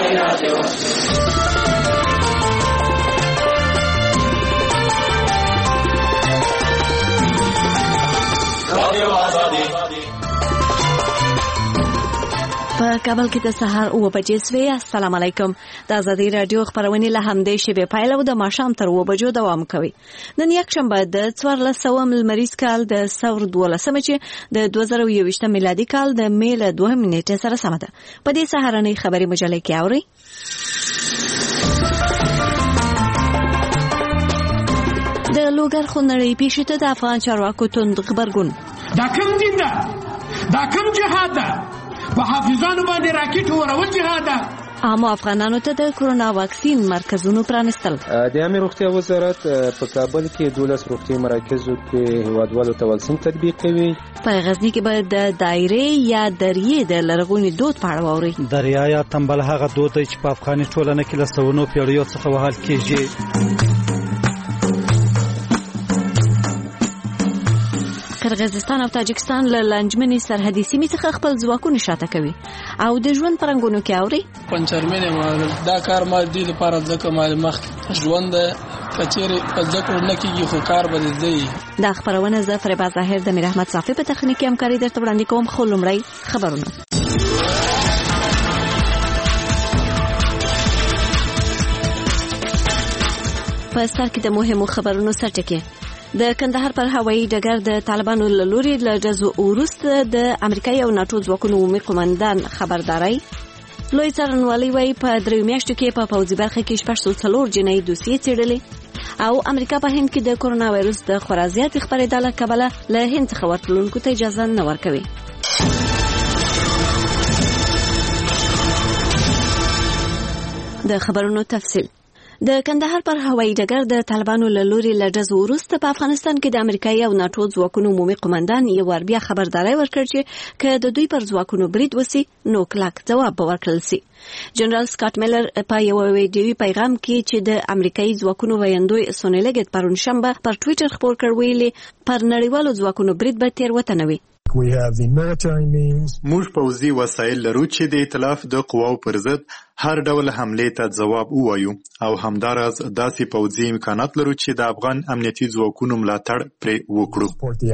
په کابل کې د سهار 9 بجې سوي. السلام علیکم. د آزادۍ رادیو خبرونه له همدې شیبې پیل او د ماښام تر 9 بجو دوام کوي. نن یکشنبه د 1400 لمریز کال د ثور 12 چې د 2021 میلادي کال د مې له 2 نیټې سره سم ده. په دې سهارنۍ خبري مجلې کې اوري د لوګر خونړی پیښه د افغان چارواکو توند خبرګون. دا کوم دین ده؟ دا کوم جهاد ده؟ په حافظانو باندې راکټ ورول جهاد ده. عامو افغانانو ته د کرونا واکسین مرکزونو پرانستل. د عامه روغتیا وزارت په کابل کې 12 روغتي مراکزو کې هیوادوالو ته واکسین تطبیق کوي. په غزنی کې به د دایرې یا دریې د لرغوني دود په اړه واوري. دریا یا تنبل هغه دود دی چې په افغاني ټولنه کې له سونو پیړیو څخه وهل کېږي. قرغیزستان او تاجکستان له لنجمنې سرحدي سیمې څخه خپل ځواکونه شاته کوي او د ژوند پرنګونو کې اوري. پنځرمنه دا کار ما دي لپاره ځکه مخ ژوند کچېره په ذکر نه کېږي خو کار به دی. دا خبرونه زه فریبا ظاهر د میر احمد صافي په تخنیکی همکاري درته وړاندې کوم. خو لومړی خبرونه. په سر کې د مهمو خبرونو سرټکی. د کندهار پر هوایي ډګر د طالبانو له لوري له جزو وروسته د امریکایي او ناتو ځواکونو عمومي قومندان خبرداري. لوی څارنوالي وايي په 3 میاشتو کې په پوځي برخه کې 604 جنایي دوسیې څېړلې او امریکا په هند کې د کرونا وایروس د خورا زیاتې خپرېدو له کبله له هند څخه ورتلونکو ته اجازه نه ورکوي. د خبرونو تفصیل. د کندهار پر هوایي ډګر د طالبانو له لوري له جزو وروسته په افغانستان کې د امریکایي او ناتو ځواکونو عمومي قومندان یو ور بیا خبرداري ورکړ چې که د دوی پر ځواکونو برید وسی نو کلک جواب به ورکړل شي. جنرال سکاټ میلر په یو ویډیوي پیغام کې چې د امریکایي ځواکونو ویاندوی سونیلګت پرون شنبه پر ټوئیټر خبر کړ ویلي پر نړیوالو ځواکونو برید به تیروتنه وي. موږ پوځي وسایل لرو چې د ائتلاف د قواو پر ضد هر ډول حمله ته ځواب ووایو او همداراز داسې پوځي امکانات لرو چې د افغان امنیتي ځواکونو ملاتړ پرې وکړو.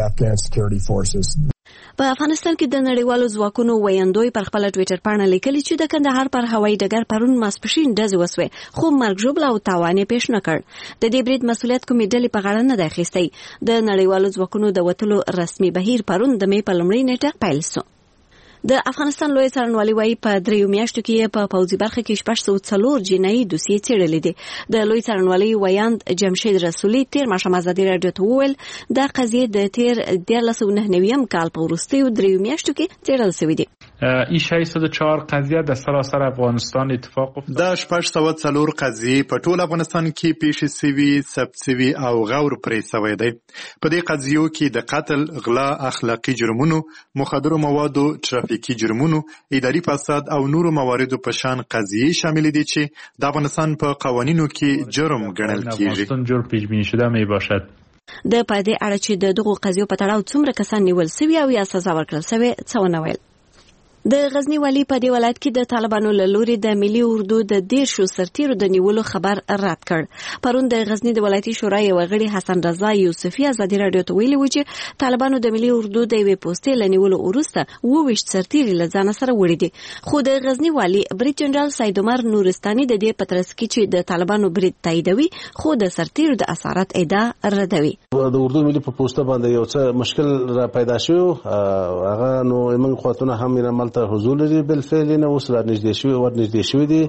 په افغانستان کې د نړیوالو ځواکونو ویاندوی پر خپل ټوئیټر باندې لیکلي چې د کندهار پر هوایي ډګر پرون ماسپښین ډزې وسوې خو مرګ ژوبله او تاوان یې پیښ نه کړ. د دې برید مسؤلیت کومې ډلې په غاړه نه دی اخیستی. د نړیوالو ځواکونو د وتلو رسمي بهیر پرون د مې په لومړۍ نیټه پیل شو. د افغانستان لوی څارنوالي وايي په 3 میاشتو کې په پوځي برخه کې 604 جنایي دوسیې څېړلې دي. د لوی څارنوالي ویاند جمشید رسولي تیر ماښام آزادۍ رادیو ته وویل دا قضیه د تیر 1999 کال په وروستیو 3 میاشتو کې څېړل شوې دي. این 604 قضیه در سراسر افغانستان اتفاق افتاد. دا 604 قضیې په ټول افغانستان کې پیښې شوي، ثبت شوي او غور پرې شوی دی. په دې قضیو کې د قتل، غلا، اخلاقي جرمونو، مخدرو موادو، ټرافیکي جرمونو، اداري فساد او نورو مواردو په شان قضیې شامل دي چې د افغانستان په قوانینو کې جرم ګڼل کیږي. افغانستان جرم پیش بینی شده می باشد. د پدې اړه چې د دغو قضیو په تړاو څومره کسان نیول شوي او یا سزا ورکړل شوې څه ونه ویل. د غزنی والی په دې ولایت کې د طالبانو له لوري د ملي اردو د 10 سرتیرو د نیولو خبر رد کړ. پرون د غزنی د ولایتي شورای غړي حسن رضا یوسفي آزادۍ رادیو ته ویلي و چې طالبانو د ملي اردو د یوې پوسټې له نیولو وروسته 22 سرتیري له ځان سره وړي دي. خو د غزنی والی بریټ جنرال سید عمر نورستاني د دې پترس کې چې د طالبانو برید تاییدوي خو د سرتیرو د اثرات ادعا ردوي. د اردو ملي په پوسټه باندې یو څه مشکل را پیدا شو. هغه نو موږ خاطرونه هم عمل ته حضور لري بالفعل نه اوس را نږدې شوي دي.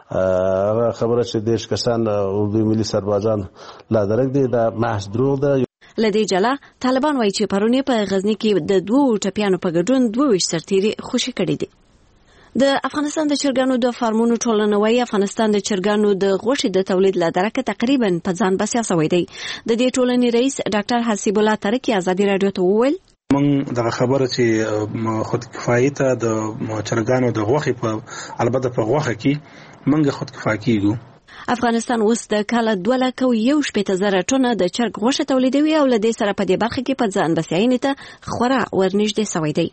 خبره چې 10 کسان اردو ملي سربازان لا درک دي دا محض دروغ ده. لدې جلا طالبان وایي چې پرونی په غزنی کې د 2 ټپیانو په ګډون 22 سرتیري خوشي کړي دي. د افغانستان د چرګانو د فارمونو ټولنه وايي افغانستان د چرګانو د غوښې د تولید لپاره تقریبا په ځان بسیا شوی دی. د دې ټولنې رئیس ډاکټر حسیب الله ترکی آزادۍ رادیو ته وویل من دغه خبره چې خود کفایي ته د چرګانو د غوښې په البته په غوښه کې منګه خود کفایي کیږو. افغانستان اوس د کال 2,1,000 ټنه د چرګ غوښه تولیدوي او له دې سره په دې برخه کې په ځان بسیاینې ته خورا ورنږدې شوی دی.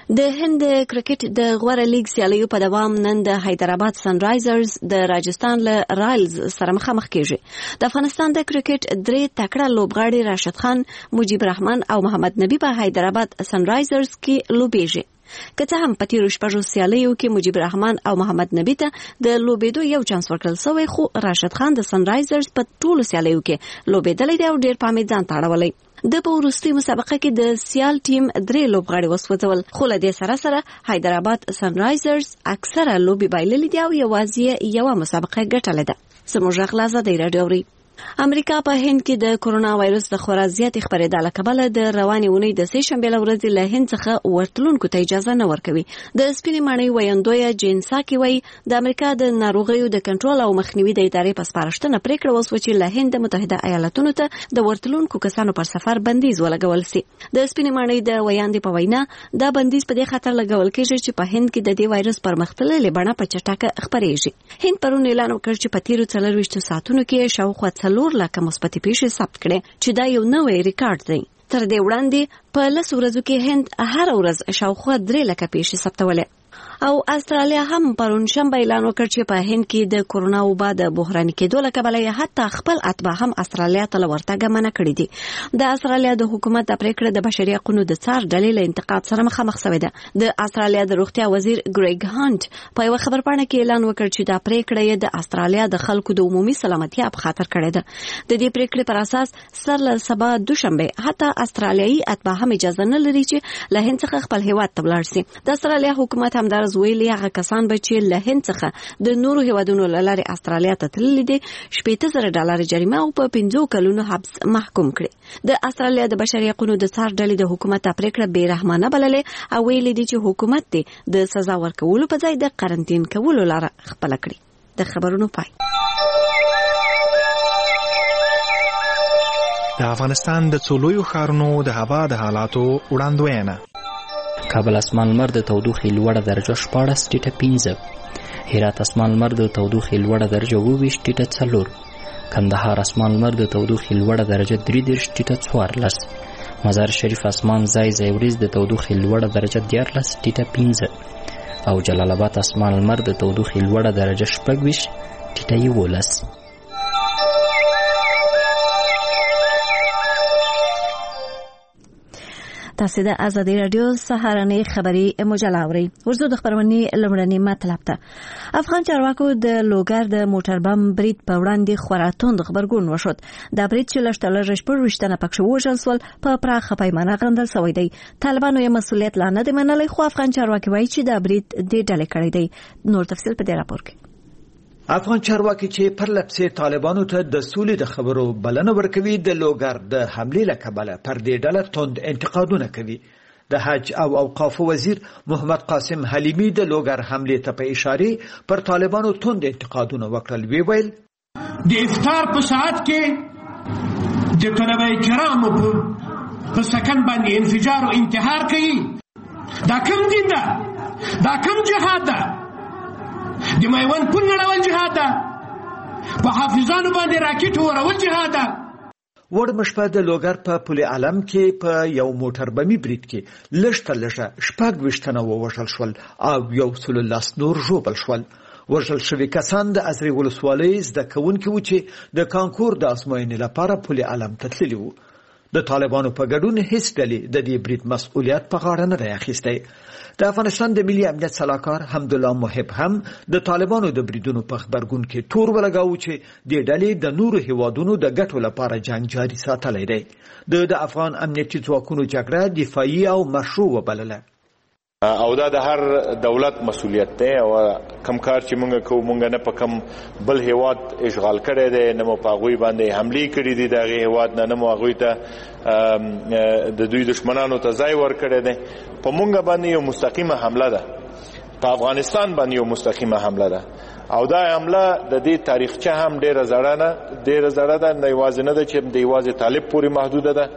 د هند کرکټ د غوړه لیګ سیالیو په دوام نن د حیدرآباد سنرایزرز د راجستان له رایلز سره مخامخ کیږي. د افغانستان د کرکټ درې تکړه لوبغاړي راشد خان، مجيب رحمان او محمد نبی په حیدرآباد سنرایزرز کې لوبېږي. که څه هم په تیرو شپږو سیالیو کې مجيب رحمان او محمد نبی ته د لوبېدو یو چانس ورکړل شوی، خو راشد خان د سنرایزرز په ټولو سیالیو کې لوبېدلی دی او ډېر پام یې ځان ته اړولی. د په وروستي مسابقه کې د سیال ټیم درې لوبغاړي وسوځول، خو له دې سره سره حیدرآباد سنرایزرز اکثره لوبې بایللې دي او یوازې یوه مسابقه ګټلې ده. زموږ غږ له ازادۍ راډیو اوري. امریکا په هند کې د کورونا وایرس د خورا زیات خپرېدا له کبله د روانې اونۍ د سې شنبې له ورځې له هند څخه ورتلونکو ته اجازه نه ورکوي. د سپینې ماڼۍ ویاندویه جین ساکي وایي د امریکا د ناروغیو د کنټرول او مخنیوي د ادارې په سپارښتنه پریکړه وشوه چې له هند متحده ایالاتونو ته د ورتلونکو کسانو پر سفر بندیز ولګول سي. د سپینې ماڼۍ د ویاندې په وینا دا بندیز په دې خاطر لګول کېږي چې په هند کې د دې وایرس پرمختللې بڼه په چټکه خپرېږي. هند پرون اعلان وکړ چې په تیرو 24 ساعتونو کې شاوخوا 4 لکه مثبتې پیښې ثبت کړې چې دا یو نوی ریکارډ دی. تر دې وړاندې په 10 ورځو کې هند هر ورځ شاوخوا 3 لکه پیښې ثبتولې. او استرالیا هم پرون شنبه اعلان وکړ چې په هند کې د کورونا وبا د بحراني کېدو له کبله حتی خپل اتباع هم استرالیا ته ورتګ منع کړی دي. د استرالیا د حکومت د پریکړه د بشري حقوقو د څار ډلې له انتقاد سره مخامخ شوې ده. د استرالیا د روغتیا وزیر ګریګ هانت په یو خبرپاڼه کې اعلان وکړ چې دا پریکړه د استرالیا د خلکو د عمومي سلامتیا په خاطر کړې ده. د دې پریکړې پر اساس سر له سبا دوشنبه حتی استرالیایي اتباع هم اجازه نه لري چې له هند څخه خپل هیواد ته ولاړ شي. د استرالیا حکومت هم دا ویلي هغه کسان به چې له هند څخه د نورو هیوادونو له لارې استرالیا ته تللي دي $80,000 جریمه او په 5 کلونو حبس محکوم کړي. د استرالیا د بشري حقوقو د څار ډلې د حکومت پریکړه بې رحمانه بللې او ویلي دي چې حکومت دې د سزا ورکولو په ځای د قرنطین کولو لاره خپل کړي. د خبرونو پای. د افغانستان د څولویو ښارونو د هوا د حالاتو وړاندوینه. کابل اسمان لمر د تودوخې لوړه درجه 14.5، هرات اسمان لمر د تودوخې لوړه درجه 22.4، کندهار اسمان لمر د تودوخې لوړه درجه 33.14، مزار شریف اسمان ځای ځای وریځ د تودوخې لوړه درجه 14.5 او جلال آباد اسمان لمر د تودوخې لوړه درجه 26.11. تاسو د ازادي رادیو سهارنۍ خبري مجله اورئ. ورزو د خبرونې لمړنۍ مطلب ته افغان چارواکو د لوګر د موټر بم برید په وړاندې خورا توند خبرګون وشود. دا برید چې لږترلږه 14 پکښ وژل شول په پراخه پیمانه غندل شوی دی. طالبانو یې مسؤلیت لا نه دی منلی، خو افغان چارواکي وایي چې دا برید دې ډلې کړی دی. نور تفصیل په دې راپور کې. افغان چارواکي چې پر لپسې طالبانو ته د سولې د خبرو بلنه ورکوي د لوګر د حملې له کبله پر دې ډله توند انتقادونه کوي. د حج او اوقاف وزیر محمد قاسم حلیمی د لوګر حملې ته په اشاره پر طالبانو توند انتقادونه وکړل. وی ویل د افطار په ساعت کې د طلبه کرامو په سکن باندې انفجار او انتحار کوي. دا کوم دین ده؟ دا کوم جهاد ده؟ د میوند پل نړول جهاد ده؟ په حافظانو باندې راکټ ورول جهاد ده؟ وړمه شپه د لوګر په پل علم کې په یو موټر بمي برید کې لږترلږه 26 تنه ووژل شول او 110 نور ژوبل شول. وژل شوي کسان د ازرې ولسوالۍ زده کوونکي وو چې د کانکور د ازموینې لپاره پل علم ته تللي وو. د طالبانو په ګډون هیڅ ډلې د دې برید مسؤلیت په غاړه نه دی اخیستی. د افغانستان د ملي امنیت سلاکار حمدالله محب هم د طالبانو د بریدونو په خبرګون کې تور ولګاوه چې د ډلې د نورو هیوادونو د ګټو لپاره جنگ جاري ساتلی دی. د افغان امنیتي ځواکونو جګړه دفاعي او مشروع وبلله. او دا د هر دولت مسؤلیت دی او کم کار چې مونږ کوو مونږ نه په کم بل هیواد اشغال کړی دی، نه مو په هغوی باندې حملې کړي دي د هغې هیواد نه مو هغوی ته د دوی دشمنانو ته ځای ورکړی دی. په مونږ باندې یو مستقیمه حمله ده، په افغانستان باندې یو مستقیمه حمله ده او دا حمله د دې تاریخچه هم ډېره زړه ده، نه یوازې نه ده چې د یوازې طالب پورې محدوده ده.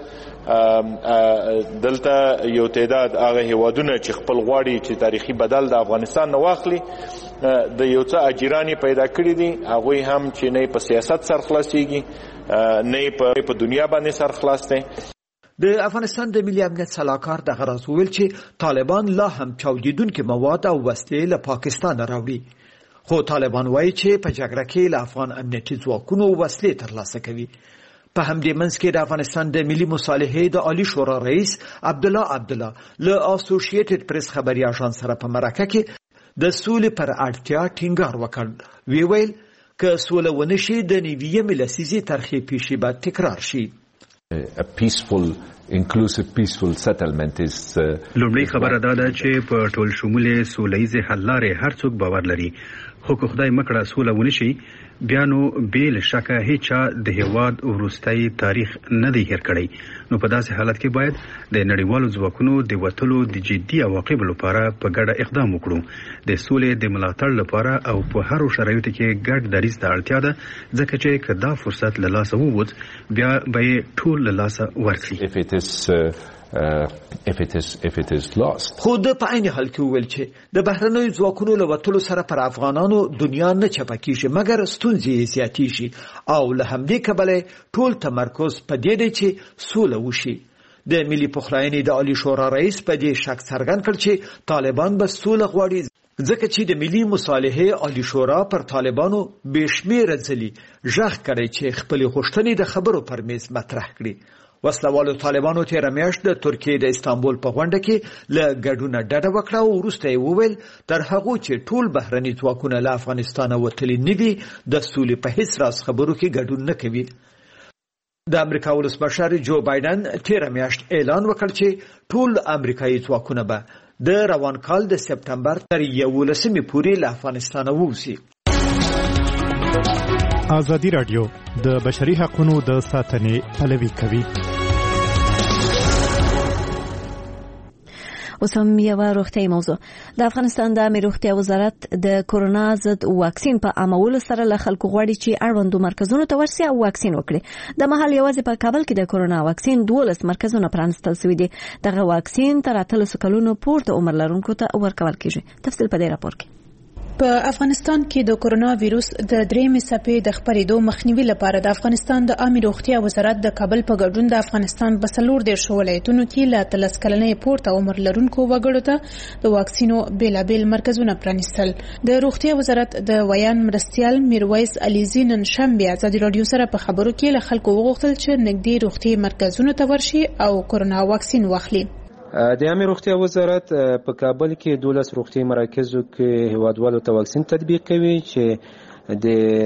دلته یو تعداد هغه هیوادونه چې خپل غواړي چې تاریخي بدل د افغانستان نه واخلي د یو څه اجیرانی پیدا کړي دي. هغوی هم چې نه په سیاست سرخلاصېږي نه په دنیا باندې سرخلاص دي. د افغانستان د ملي امنیت سلاکار دغه راز وویل چې طالبان لا هم چاودیدونکي مواد او وسلې له پاکستان راوړي، خو طالبان وایي چې په جګړه کې له افغان امنیتي ځواکونو وسلې ترلاسه کوي. په همدې منځ کې د افغانستان د ملي مصالحې د عالی شورا رئیس عبدالله له اسوسییټډ پریس خبري اژانس سره په مرکه کې د سولې پر اړتیا ټینګار وکړ. ویل که سوله ونشي د 9 لسیزې ترخې پیښې به تکرار شي. A peaceful inclusive peaceful settlement is لومړی خبره دا ده چې په ټول شموله سولهییز حل لارې هر څوک باور لري، خو که خدای مکړه سوله ونشي بیا نو بیل شکه هیڅ د هیواد وروستۍ تاریخ نه دی هیر کړی. نو په داسې حالت کې باید د نړیوالو ځواکونو د وټلو د جدي عواقبو لپاره په ګډه اقدام وکړو. د سولې د ملاتړ لپاره او په هرو شرایطو کې ګډ دریځ ته اړتیا ده، ځکه چې که دا فرصت له لاسه ووت بیا به یې ټول له لاسه ورکړي. if it is lost. خو د په عین حال کې وویل چې د بهرنیو ځواکونو له وټلو سره پر افغانانو دنیا نه چپه کیږي، مګر ستونزې زیاتېږي او له همدې کبله ټول تمرکز په دې دی چې سوله وشي. د ملي پخلاینې د عالی شورا رئیس په دې شک څرګند کړ چې طالبان به سوله غواړي، ځکه چې د ملي مصالحې عالی شورا پر طالبانو بشمیره ځلې ژغ کړی چې خپل غوښتنې د خبرو پر میز مطرح کړي. وسلوالو طالبانو تیر میاشت د ترکیې د استانبول په غونډه کې له ګډونه ډډه وکړه او وروسته یې وویل تر هغه چې ټول بهرني ځواکونه له افغانستانه وتلي نه وي د سولې په هیڅ راز خبرو کې ګډون نه کوي. د امریکا ولسمشر جو بایدن تیر میاشت اعلان وکړ چې ټول امریکایي ځواکونه به د روان کال د سپتمبر تر 11 پورې له افغانستانه ووځي. ازادي رادیو د بشري حقوقو د ساتنې پلوي کوي. اوس هم یوه روغتیايي موضوع. د افغانستان د عامه روغتیا وزارت د کورونا ضد واکسین په عامولو سره له خلکو غواړي چې اړوندو مرکزونو ته ورسي او واکسین وکړي. د مهال یوازې په کابل کې د کورونا واکسین 12 مرکزونه پرانستل شوي دي. دغه واکسین تر 13 کلونو پورته عمر لرونکو ته ورکول کیږي. تفصیل په دې راپور کې. په افغانستان کې د کورونا وایروس د درېمې څپې د خپرېدو مخنیوي لپاره د افغانستان د عامه روغتیا وزارت د کابل په ګډون د افغانستان په 14 ولایتونو کې له 13 کلنې پورته عمر لرونکو وګړو ته د واکسینو بیلابیل مرکزونه پرانیستل. د روغتیا وزارت د ویان مرستیال میرویس علیزی نن شنبه ازادي رادیو سره په خبرو کې له خلکو وغوښتل چې نږدې روغتي مرکزونو ته ورشي او کورونا واکسین واخلي. د عامه روغتیا وزارت په کابل کې 12 روغتي مراکزو کې هیوادوالو ته واکسین تطبیق کوي چې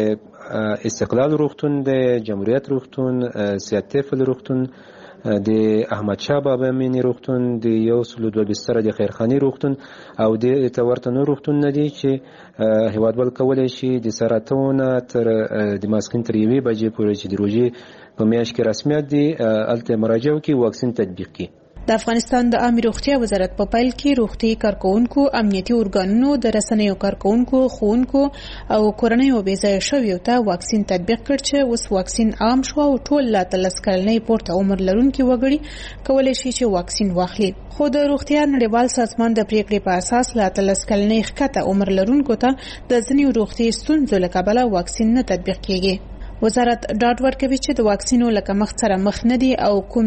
د استقلال روغتون، د جمهوریت روغتون، سید طفل روغتون، د احمد شاه بابا مینی روغتون، د 102 د خیرخانی روغتون او د ورته نور روغتون نه دي چې هیوادوال کولای شي د سرطان تر د ماسکین تر 1 بجې پورې چې د روزي په میاشت کې رسمیت دي الته مراجعه کوي واکسین تطبیق کوي. د افغانستان د عامه روغتیا وزارت په پیل کې روغتي کارکونکو، امنیتي ارګانونو، د رسنیو کارکونکو، ښوونکو او کورنیو بې ځایه شویو ته واکسین تطبیق کړ چې اوس واکسین عام شو او ټول له 13 کلنې پورته عمر لرونکي وګړي کولی شي چې واکسین واخلي. خو د روغتیا نړیوال سازمان د پریکړې په اساس له 13 کلنې ښکته عمر لرونکو ته د ځینو روغتي ستونزو له کبله واکسین نه تطبیق کیږي. وزارت ډاډ ورکوي چې د واکسینو له کمښت سره مخ نه دي او کوم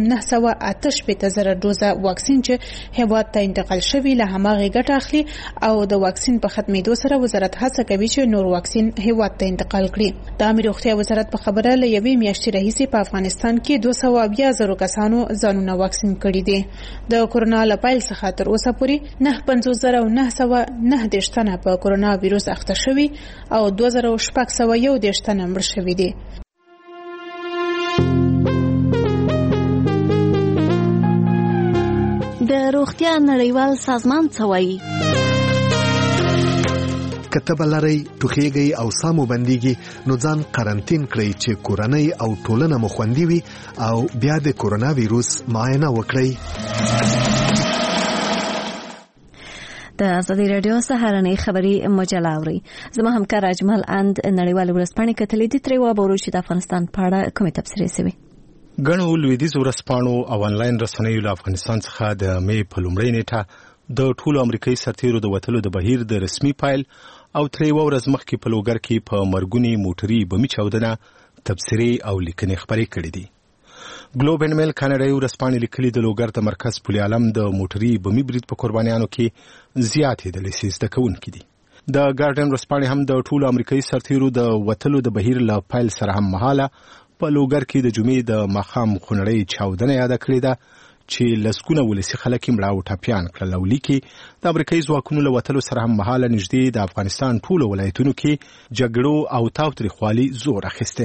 988,000 ډوزه واکسین چې هیواد ته انتقال شوی له هماغه ګټه اخلي او د واکسین په ختمېدو سره وزارت هڅه کوي چې نور واکسین هیواد ته انتقال کړي. د عامه روغتیا وزارت په خبره له یوې میاشتې راهیسې په افغانستان کې 220,000 کسانو ځانونه واکسین کړي دي. د کورونا له پیل څخه تر اوسه پورې 950,909 تنه په کورونا وایروس اخته شوي او 2601 تنه مړ شوي دي. د روغتیا نړیوال سازمان څه وایي؟ کته بلری ټوخیږي او سامو بنديږي نو ځان قرنټین کړئ چې کورنۍ او ټولنه مو خوندي وي او بیا د کورونا وایروس معاینه وکړئ. د ازادي رادیو سهارنۍ خبري مجله اوري. زما همکار اجمل اند نړیوال ورځپاڼې کتلې دي ترې وابورو چې د افغانستان په اړه کومې تبصرې سوي. ګڼو لویدیځ ورځپاڼو او انلاین رسنیو له افغانستان څخه د مې په لومړۍ نیټه د ټولو امریکایي سرتیرو د وتلو د بهیر د رسمي پایل او ترې یوه ورځ مخکې په لوګر کې په مرګونې موټري بمي چاودنه تبصرې او لیکنې خپرې کړې دي. ګلوب ان میل کاناډایي ورځپاڼې لیکلي د لوګر د مرکز پل عالم د موټري بمي برید په قربانیانو کې زیاتې د لیسې زده کوونکي دي. د ګارډن ورځپاڼې هم د ټولو امریکایي سرتیرو د وتلو د بهیر له پیل سره هم مهاله په لوګر کې د جمعې د ماښام خونړۍ چاودنه یاده کړې ده چې لسګونه ولسي خلک یې مړه او ټپیان کړل او لیکي د امریکایي ځواکونو له وتلو سره هم مهاله نږدې د افغانستان ټولو ولایتونو کې جګړو او تاوتریخوالي زور اخیستی.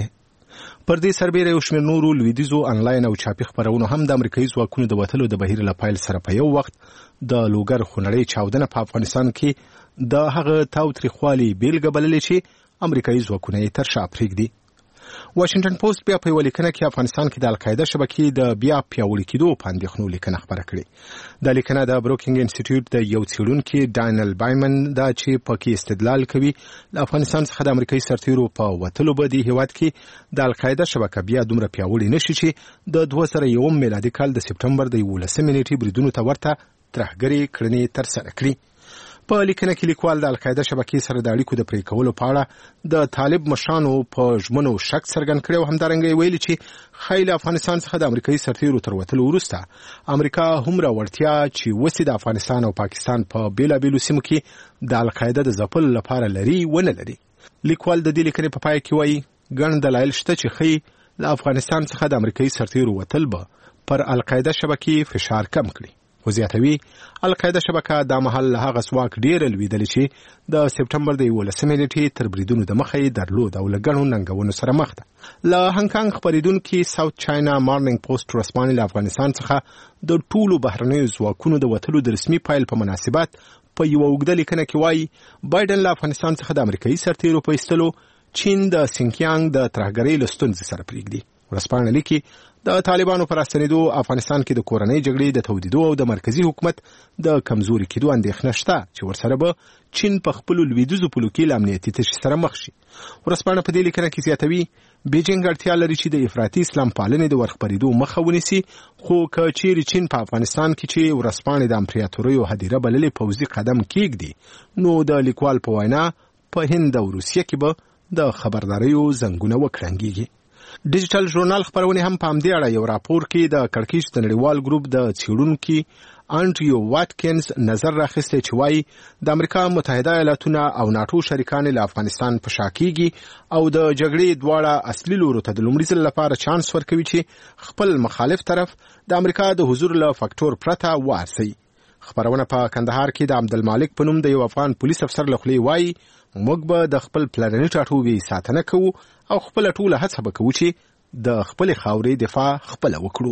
پر دې سربیره یو شمېر نورو لویدیځو انلاین او چاپي خپرونو هم د امریکایي ځواکونو د وتلو د بهیر له پیل سره په یو وخت د لوګر خونړۍ چاودنه په افغانستان کې د هغه تاوتریخوالي بیلګه بللې چې امریکایي ځواکونه یې تر شا پرېږدي. واشنګټن پوسټ بیا په یوه لیکنه کې افغانستان کې د القاعده شبکې د بیا پیاوړي کېدو په اندېښنو لیکنه خپره کړې. دا لیکنه د بروکینګ انسټیټیوټ د یو څېړونکي ډانیل بایمن دا چې پکې استدلال کوي له افغانستان څخه د امریکایي سرتیرو په وتلو به دې هېواد کې د القاعده شبکه بیا دومره پیاوړې نه شي چې د 2001 میلادي کال د سپټمبر د 11 نیټې بریدونو ته ورته ترهګرې کړنې ترسره کړي. په لیکنه کې لیکوال د القاعده شبکې سره د اړیکو د پرې کولو په اړه د طالب مشرانو په ژمنو شک څرګند کړی او همدارنګه ویلي چې ښایي له افغانستان څخه د امریکایي سرتیرو تر وتلو وروسته امریکا هومره وړتیا چې وسې د افغانستان او پاکستان په بیلابیلو سیمو کې د القاعده د ځپلو لپاره لري ونه لري. لیکوال د دې لیکنې په پای کې وایي ګڼ دلایل شته چې ښایي له افغانستان څخه د امریکایي سرتیرو وتل به پر القاعده شبکې فشار کم کړي. خو زیاتوي القاعده شبکه دا مهال له هغه ځواک ډېره لوېدلې چې د سپټمبر د 11 نیټې تر بریدونو د مخه یې درلود او له ګڼو ننګونو سره مخ ده. له هنګ کانګ خپرېدونکي ساوث چاینا مارنینګ پوسټ ورځپاڼې له افغانستان څخه د ټولو بهرنیو ځواکونو د وتلو د رسمي پیل په مناسبت په یوه اوږده لیکنه کې وایي بایډن له افغانستان څخه د امریکایي سرتیرو په ایستلو چین د سینکیانګ د ترهګرۍ له ستونزې سره پرېږدي. ورځپاڼه لیکي د طالبانو پر راستنېدو افغانستان کې د کورنۍ جګړې د تودېدو او د مرکزي حکومت د کمزوري کېدو اندېښنه شته چې ورسره به چین په خپلو لویدیځو پولو کې له امنیتي تشې سره مخ شي. ورځپاڼه په دې لیکنه کې زیاتوي بیجینګ اړتیا لري چې د افراطي اسلام پالنې د ورخپرېدو مخه ونیسي، خو که چیرې چین په افغانستان کې چې ورځپاڼې د امپراتوریو هدیره بللې پوځي قدم کېږدي نو د لیکوال په وینا په هند او روسیه کې به د خبرداریو زنګونه وکړنګېږي. ډیجیټل ژورنال خپرونې هم په همدې اړه یو راپور کې د کړکېچ د نړیوال ګروپ د څېړونکي انډریو واټکینز نظر راخیستی چې وایي د امریکا متحده ایالاتونه او ناټو شریکان له افغانستان په شا کېږي او د جګړې دواړه اصلي لورو ته د لومړي ځل لپاره چانس ورکوي چې خپل مخالف طرف د امریکا د حضور له فکټور پرته وارسي. خپرونه په کندهار کې د عبدالمالک په نوم د یو افغان پولیس افسر له خولې وایي موږ به د خپل پلرني ټاټوبي ساتنه کوو او خپله ټوله هڅه به کوو چې د خپلې خاورې دفاع خپله وکړو.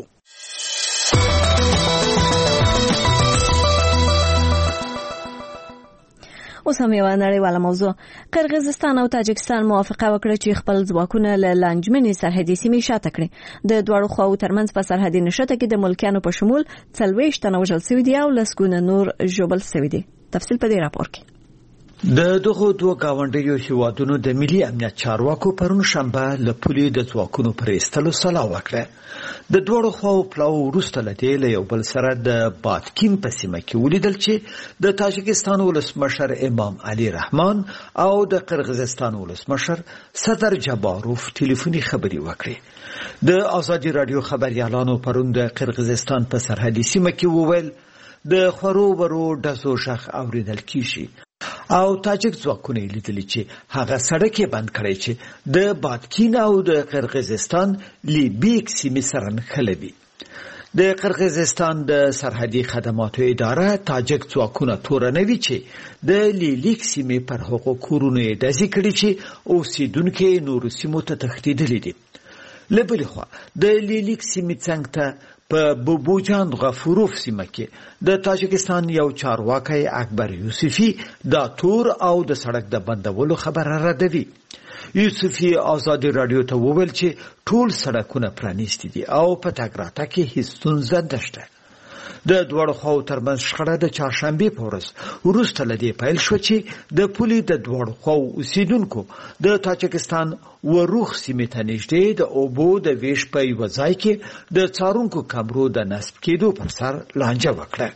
اوس هم یوه نړیواله موضوع. قرغیزستان او تاجکستان موافقه وکړه چې خپل ځواکونه له لانجمنې سرحدي سیمې شاته کړي. د دواړو خواو ترمنځ په سرحدي نښته کې د ملکیانو په شمول 40 تنه وژل سوي دي او لسګونه نور ژوبل سوي دي. تفصیل په دې راپور کې. د دغه دوه گاونډیو هیوادونو د ملي امنیت چارواکو پرون شنبه له پولې د ځواکونو پر ایستلو سلا وکړه. د دوړو خواو پلاو وروسته له دې له یو بل سره د باتکین په سیمه کې ولیدل چې د تاجکستان ولسمشر امام علي رحمان او د قرغیزستان ولسمشر صدر جباروف ټلیفوني خبرې وکړې. د ازادي رادیو خبريالانو پرون د قرغیزستان په سرحدي سیمه کې وویل د خورو ورو ډزو شخ اوریدل کیږي او تاجک ځواکونه لیدل چې هغه سړک بند کړی چې د باتکین او د قرغیزستان لیبیک سیمې سره نښلوي. د قرغیزستان د سرحدي خدماتو اداره تاجک ځواکونه تورنوي چې د لیلیک سیمې پر هغو کورونو یې ډزې کړي چې اوسیدونکي نورو سیمو ته تښتېدلي دي. له بلې خوا د لیلیک سیمې څنګ ته په بوبوجان غفوروف سیمه کې د تاجکستان یو چارواکي اکبر یوسفی دا تور او د سړک د بندولو خبره ردوي. یوسفی آزادی رادیو ته وویل چې ټول سړکونه پرانیستي دي او په تګ راتګ کې هیڅ ستونزه نشته. د دوړو خواو ترمنځ شخړه د چهارشنبې په ورځ وروسته له دې پیل شو چې د پولې د دوړو خواو اوسیدونکو د تاجکستان وروخ سیمې ته نږدې د اوبو د ویش په یوه ځای کې د څارونکو کمرو د نصب کېدو پر سر لانجه وکړه.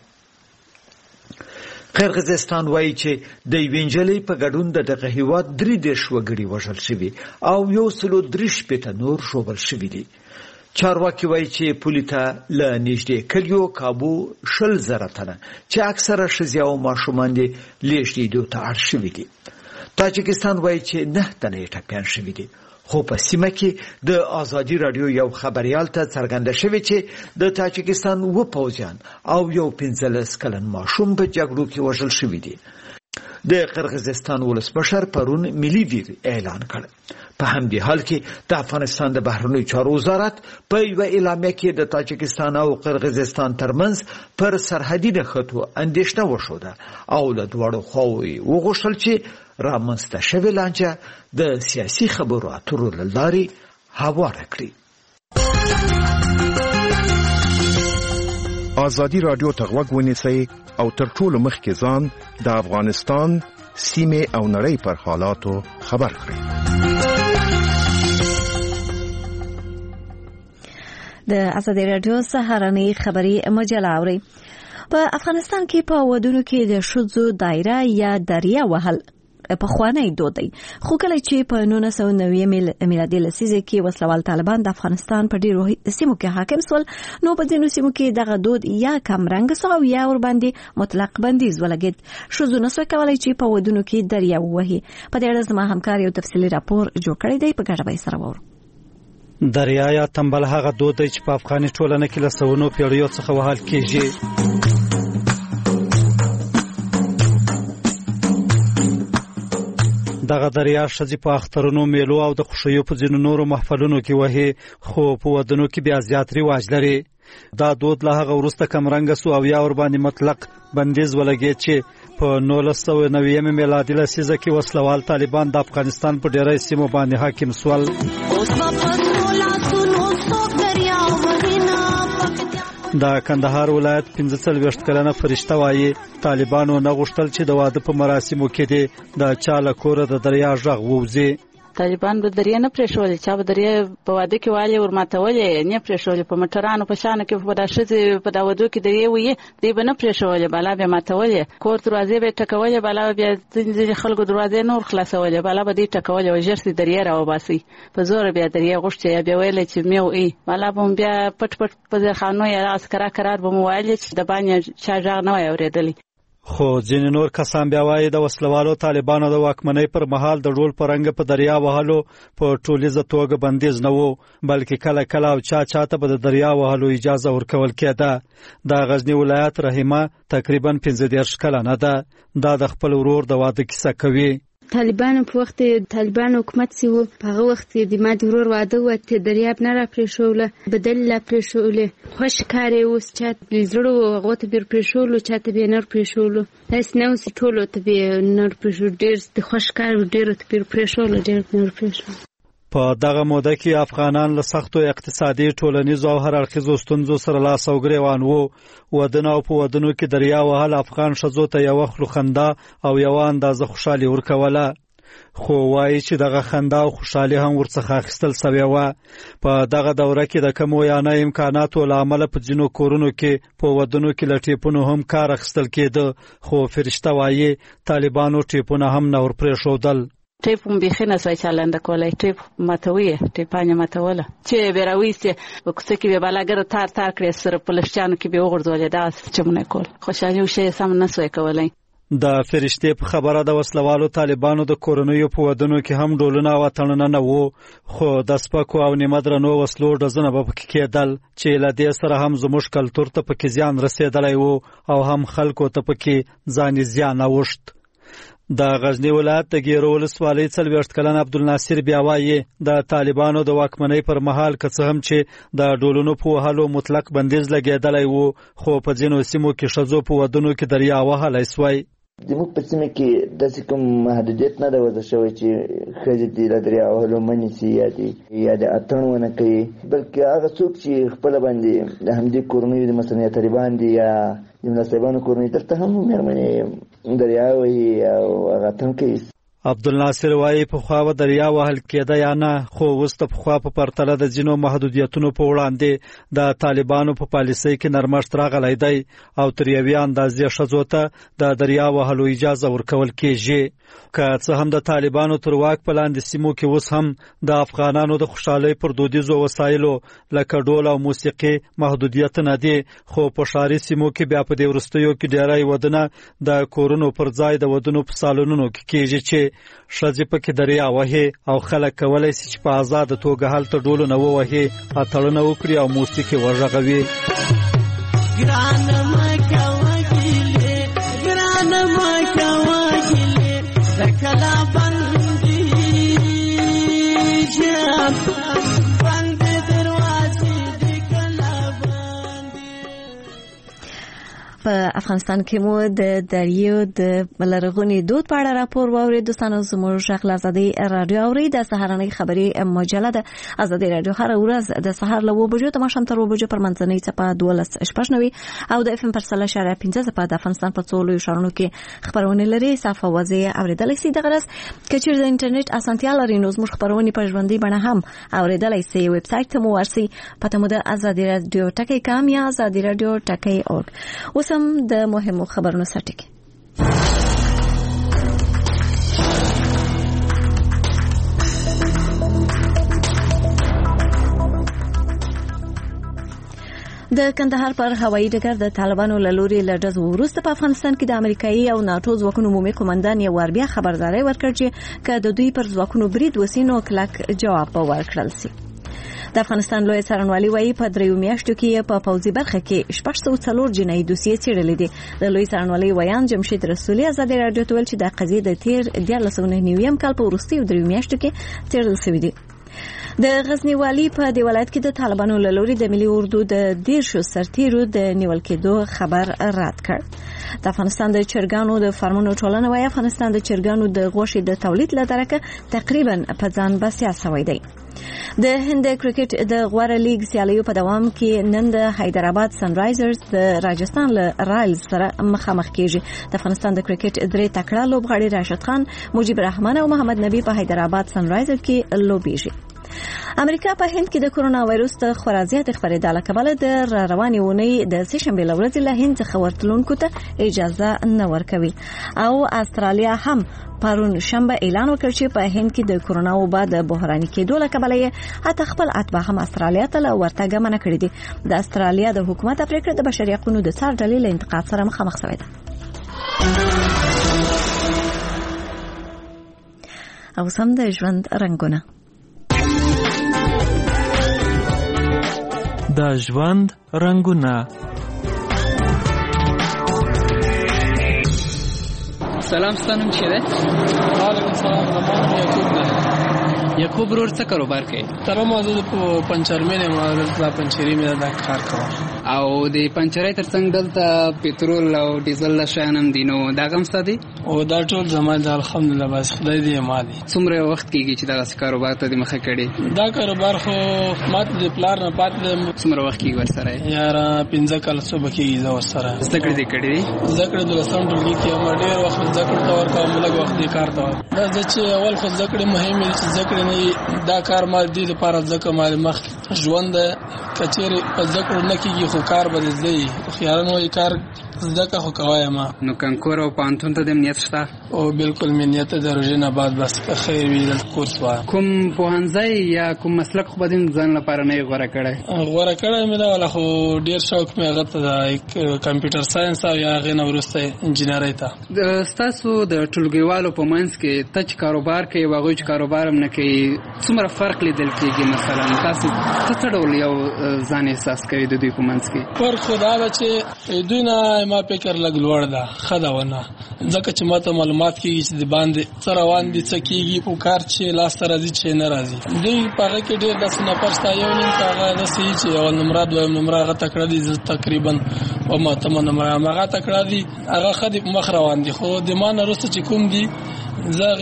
قرغیزستان وایي چې د یوې نجلۍ په ګډون د دغه هېواد 33 وګړي وژل شوي او 130 نور ژوبل شوي دي. چارواکي وایي چې پولي ته له نږدې کلیو کابو 20,000 تنه چې اکثره ښځې او ماشومان دي لېږدېدو ته اړ شوي دي. تاجکستان وایي چې 9 تنه یې ټپیان شوي دي. خو په سیمه کې د ازادي رادیو یو خبریال ته څرګنده شوې چې د تاجکستان 2 پوځیان او یو 15 کلن ماشوم په جګړو کې وژل شوي دي. د قرغیزستان ولسمشر پرون ملي ویر اعلان کړ. په همدې حال کې د افغانستان د بهرنیو چارو وزارت په یوه اعلامیه کې د تاجکستان او قرغیزستان ترمنځ پر سرحدي نښتو اندېښنه وښوده او له دواړو خواوو یې وغوښتل چې رامنځته شوې لانجه د سیاسي خبرو اترو له لارې هواره کړي. ازادي رادیو ته غوږ ونیسئ او تر ټولو مخکې ځان د افغانستان سیمې او نړۍ پر حالاتو خبر کړئ. د ازادي رادیو سهارنۍ خبري مجله اوري. په افغانستان کې په ودونو کې د ښځو دایره یا دریا وهل پخوانی دود دی، خو کله چې په 1990 میلادي لسیزه کې وسلوال طالبان د افغانستان په ډیرو سیمو کې حاکم شول، نو په ځینو سیمو کې دغه دود یا کم رنګ سو او یا ور باندې مطلق بندیز ولګید. ښځو نسو کولای چې په ودونو کې دریا ووهي. په دې اړه زما همکار یو تفصیلي راپور جوړ کړی دی، په ګډه به سره وورو. دریا یا تنبل هغه دود دی چې په افغاني ټولنه کې له سونو پیړیو څخه وهل کېږي. دغه دریا ښځې په اخترونو، میلو او د خوښیو په ځینو نورو محفلونو کې وهي، خو په ودونو کې بیا زیات رواج لري. دا دود له هغه وروسته کمرنګه سو او یا ور باندې مطلق بندیز ولګید چې په 1990 میلادي لسیزه کې وسلوال طالبان د افغانستان په ډیری سیمو باندې حاکم شول. د کندهار ولایت 45 کلنه فرشته وایي طالبانو نه غوښتل چې د واده په مراسمو کې د چا له کوره د دریا غږ ووځي. طالبان به دریا نه پرېښولې، چا به دریا په واده کې والې ورماتولې نه پرېښولې. په موټرانو په شانو کې په دا ښځې په دا ودو کې دریا وي، دی به نه پرېښولې، بالا به ماتولې. کور دروازې به ټکولې، بالا بیا ځینې خلکو دروازې نور خلاصولې، بالا به دې ټکولې او ژر سي دریا راوباسي. په زور بیا دریا غوښتې یا بیا ویلې چې میو ای، بالا به بیا پټ پټ په ځخانو یا عسکر قرار به مو ویلې چې د باندې چا غږ نه وای اورېدلی. خو ځینې نور کسان بیا وایي د وسلوالو طالبانو د واکمنۍ پر مهال د ډول پرنګ په دریا وهلو په ټولیزه توګه بندیز نه وو، بلکې کله کله او چاته به د دریا وهلو اجازه ورکول کېده. د غزنی ولایت رحیمه تقریبا 15 کلنه ده. دا د خپل ورور د واده کیسه کوي. طالبانو په وخت طالبان حکومت سی وو، په هغه وخت د ما د ورور واده وته دریاب نه را پرېښوله، بدل لا پرېښوله. خوش کار اوس چا زړه هغه ته بیر پرېښولو، چاته به نر پرېښولو. داس نو سي ټولو ته به نر پرېښول. ډېر د خوش کار ډېر ته بیر پرېښول، ډېر نر پرېښول. په دغه موده کې افغانان له سختو اقتصادي، ټولنیزو او هر اړخیزو ستونزو سره لاس او ګریوان وو. ودونه او په ودونو کې دریا وهل افغان ښځو ته یوه خلو خندا او یوه اندازه خوشحالي ورکوله. خو وایي چې دغه خندا او خوشحالي هم ورڅخه اخیستل سوې وه. په دغه دوره کې د کمو یا نه امکاناتو له امله په ځینو کورونو کې په ودونو کې له ټیپونو هم کار اخیستل کېده. خو فرشته وایي طالبانو ټیپونه هم نه ورپرېښودل. ټیپ هم بیخي نه سوی چالنده کولی، ټیپ ماتوي، ټیپانې ماتوله چې به راویستې په کوڅه کې به بلاګرو تار تار کړې، سره په لښتیانو کې به وغورځولې. داسې چمونه کول، خوشحالي وشی سم نه سوی کولی. د فرشتې په خبره د وسلوالو طالبانو د کورنیو په ودونو کې هم ډولونه او اتڼونه نه وو، خو د سپکو او نیمه درنو وسلو ډزونه به پکې کېدل چې له دې سره هم زموږ کلتور ته پکې زیان رسېدلی وو او هم خلکو ته پکې ځاني زیان اوښت. د غزنی ولایت د ګیرو ولسوالۍ 40 کلن عبدالناصر بیا وایي د طالبانو د واکمنۍ پر مهال که څه هم چې د ډولونو په وهلو مطلق بندیز لګېدلی وو، خو په ځینو سیمو کې ښځو په ودونو کې دریا وهلی سوی. زموږ په سیمه کې داسې کوم محدودیت نه ده وضع شوی چې ښځې دې د دریا وهلو منې سي یا د اتڼ ونه کوي، بلکې هغه څوک چې خپله باندې د همدې کورنیو د مثلا طالبان دي یا د ملا صاحبانو کورنۍ دلته هم مېرمنې دریا وهي او هغه اتڼ کوي. عبدالناصر وایي پخوا به دریا وهل کېده یا نه، خو اوس د پخوا په پرتله د ځینو محدودیتونو په وړاندې د طالبانو په پالیسۍ کې نرمښت راغلی دی او تر یوې اندازې ښځو ته د دریا وهلو اجازه ورکول کېږي. که څه هم د طالبانو تر واک په لاندې سیمو کې اوس هم د افغانانو د خوشحالۍ پر دودیزو وسایلو لکه ډول او موسیقي محدودیت نه دي، خو په ښاري سیمو کې بیا په دې وروستیو کې ډیری ودونه د کورونو پر ځای د ودونو په سالونونو کې کېږي چې ښځې پکې دریا وهي او خلک کولی شي چې په آزاده توګه هلته ډولونه ووهي، اتړونه وکړي او موسیقي وغږوي. په افغانستان کې مو د دریو د لرغوني دود په اړه راپور واورید. دوستانو زموږ غږ آزادي رادیو اوري د سهارنۍ خبري مجله ده. آزادي رادیو هر ورځ د سهار له 9 بجو ته ماښام تر 9 بجو پر منځنۍ څپه 12.90 او د اف ام پر 3.15 څپه د افغانستان په څو لویو ښارونو کې خبرونه لري. صافه واضح اوریدلای شئ. دغه راز کچیر د انټرنیټ اسانتیا لري نو زموږ خبرونه په ژوندۍ بڼه هم اوریدلای شئ. ویب سایټ ته مو ورسئ. پته مو د آزادي رادیو ټکی کام یا آزادي رادیو ټکی اورګ. اوس هم د مهمو خبرونو سرټکی. د کندهار پر هوایي ډګر د طالبانو له لوري له ډزو وروسته په افغانستان کې د امریکایي او ناتو ځواکونو عمومي قومندان یو وار بیا خبرداری ورکړ چې که د دوی پر ځواکونو برید وسي نو کلک جواب به ورکړل شي. د افغانستان لوی څارنوالي وایي په 3 میاشتو کې په پوځي برخه کې 604 جنایي دوسیې څېړلې دي. د لوی څارنوالي ویان جمشید رسولي آزادي رادیو ته ویل چې د قضیې د تیر 1999 کال په وروستیو 3 میاشتو کې څېړل شوې دي. د غزنی والی په دی ولایت کې د طالبانو له لوري د ملي اردو د 10 سرتیرو د نیول کېدو خبر رد کړ. د افغانستان د چرګانو د فارمونو ټولنه وايي افغانستان د چرګانو د غوښې د تولید لپاره تقریبا په ځان بسیا شوی دی. د هند کرکټ د غوړه لیګ سیالیو په دوام کې نن د حیدرآباد سنرایزرز د راجستان له رایلز سره مخامخ کیږي. د افغانستان د کرکټ درې تکړه لوبغاړي راشد خان، مجيب الرحمن او محمد نبی په حیدرآباد سنرایزر کې لوبېږي. امریکا په هند کې د کورونا وایروس د خورا زیات خبرېدا له کبله د روانې اونۍ د سهشنبه له ورځې له هند څخه ورتلونکو ته اجازه نه ورکوي او استرالیا هم پرون شنبه اعلان وکړ چې په هند کې د کورونا وبا د بحراني کېدو له کبله یې حتی خپل اتباع هم استرالیا ته له ورتګ منع کړي دي. د استرالیا د حکومت پریکړه د بشري حقوقو د څار ډلې له انتقاد سره مخامخ شوې ده. او سم د ژوند رنگونه د ژوند رنگونه. سلام ستاسو څنګه ده؟ وعلیکم السلام. زمونږ یعقوب ده. یعقوب ورور څه کاروبار کوي؟ تر موجود په پنچرمه نه ما پنچری مې دا کار کوم. او د پنچرای ترڅنګ دلته پټرول او ډیزل لا شانم دینو دا کوم ستدي؟ او دا ټول زموږ الحمدلله بس خدای دې مالي. څومره وخت کېږي چې دا کاروبار ته د مخه کړي؟ دا کاروبار خو ماته د پلار نه پاتې. څومره وخت کېږي ورسره؟ یار 15 کال صبح کېږي زه ورسره. زده کړې دې کړې؟ زده کړې د لسم ټولګي کې ما ډېر وخت زده کړې تا ورکوم لږ وخت دې کار ته. دا چې اول خو زده کړې مهمه دي چې زده کړې نه دا کار ما دې لپاره ځکه ما مخ ژوند کچېرې په زده کړو نه کېږي خو کار به دې خیالونه وي کار زده خو کوي ما. نو کنکور او پانتون ته د نیت شته؟ او بالکل نیت د روزې نه بعد بس خیر وي د کورس وا. کوم پوهنځی یا کوم مسلک خو بدین ځان لپاره نه غوړه کړی؟ غوړه کړی مې دا ولا خو ډیر شوق مې هغه ته د کمپیوټر ساينس او یا غنه ورسته انجینری ته. د تاسو د ټولګیوالو په منځ کې تچ کاروبار کوي واغوي چې کاروبار هم نه کوي څومره فرق لیدل کېږي؟ مثلا تاسو څه ډول یو ځان احساس کوي د دوی په منځ کې؟ فرق خدا ده چې دوی نه ما فکر لګ لوړ ده خداونه ځکه چې ماته معلومات کېږي چې د باندې څه روان دي څه کېږي په کار چې لاس ته راځي چې نه راځي. دوی په هغه کې ډېر داسې نفر شته یو نیم هغه داسې چې یو نمره دویم نمره هغه تکړه دي تقریبا په ماتمه نمره هغه تکړه دي هغه ښه دي مخ روان دي خو د ما نه وروسته چې کوم دي زه هغې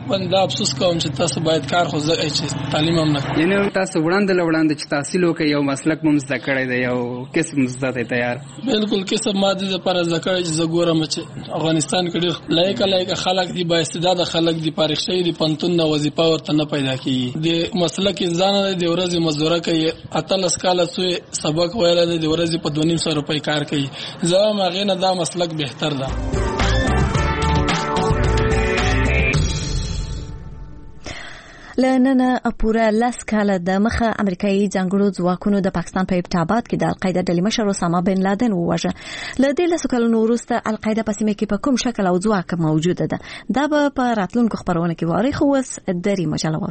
باندې دا افسوس کوم چې تاسو باید کار خو زه چې تعلیم هم نه یعنی تاسو وړاندې چې تحصیل وکړئ یو مسلک مو زده کړی دی یو کسب زده دی تیار بالکل کسب ما دې لپاره زده کړی چې زه ګورم چې افغانستان کې ډېر لایق خلک دي با استعداد خلک دي فارغ شوي دي پنتون نه وظیفه ورته نه پیدا کیږي د مسلک ځان د ورځې مزدوري کوي 18 کال څو سبق ویل د ورځې په 2500 روپۍ کار کوي زه ماغه نه دا مسلک بهتر ده. لننه پوره لاس کاله د مخه امریکایي ځانګړو ځواکونو د پاکستان په ابتاباد کې د القاعده ډلې مشر اسامه بن لادن وواژه. له دې لسو کلونو وروسته القاعده په سیمه کې په کوم شکل او ځواک موجوده ده دا به په راتلونکو خبرونه کې واري خو اوس درې مجله